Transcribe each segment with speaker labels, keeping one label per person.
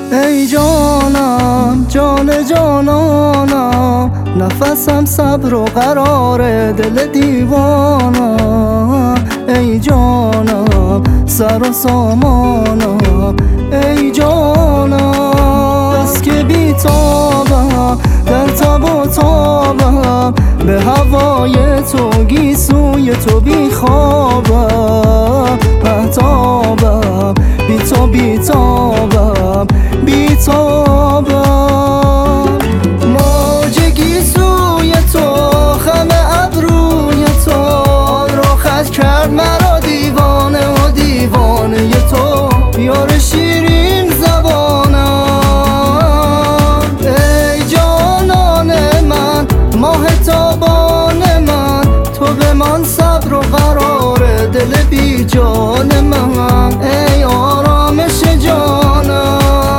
Speaker 1: ای جانم جان جانانم، نفسم صبر و قرار دل دیوانم. ای جانم سر و سامانم، ای جانم بس که بی تابم در تب و تابم، به هوای تو گیسوی تو بی خوابم. مهتابم بی تو بی تابم بی تابم، موج گیسوی تو خم ابروی تو، رو خط کرد مرا دیوانه و دیوانه تو، یار شیرین زبانم. ای جانان من ماه تابان من، تو بمان صبر و قرار دل بی جان من، ای آرامش جانم.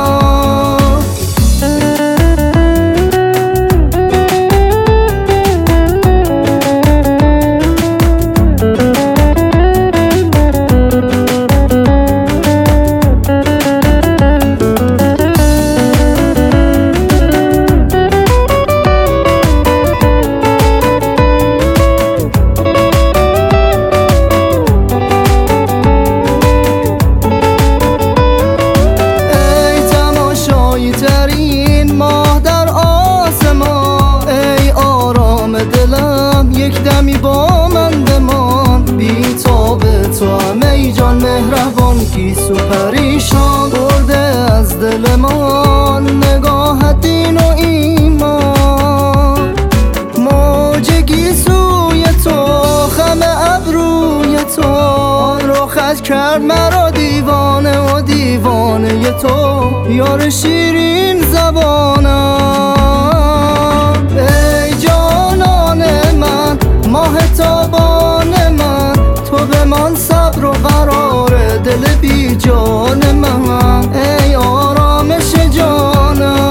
Speaker 1: یک دمی با من بمان، بی تاب تو هم ای جان مهربان، گیسو پریشان برده از دل من، نگاه دین و ایمان. موج گیسوی تو خم ابروی تو، رو خط کرد مرا دیوانه و دیوانه تو، یار شیرین زبانم. ای جانان من ماه تابان من، تو بمان صبر و قرار دل بی جان من، ای آرامش جانم.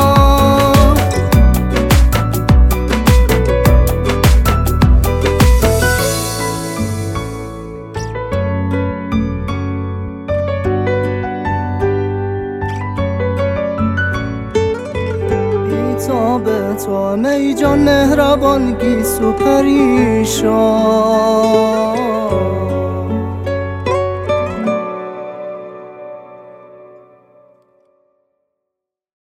Speaker 1: به تو هم ای جان مهربان، گیسو پریشان.